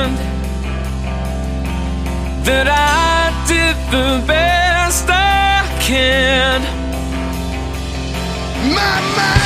understand that I did the best I can. My mind